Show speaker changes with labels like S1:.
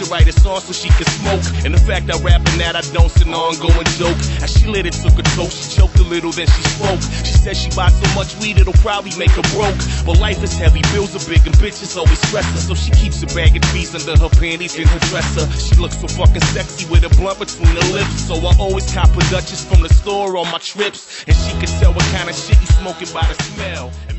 S1: write a song so she could smoke. And the fact I rap and that I don't, it's an ongoing joke. As she lit it, took a toast, she choked a little, then she spoke. She said she buys so much weed it'll probably make her broke. But life is heavy, bills are big, and bitches always stress her. So she keeps a bag of trees under her panties in her dresser. She looks so fucking sexy with a blunt between her lips. So I always cop a Dutchess from the store on my trips. And she could tell what kind of shit you smoking by the smell.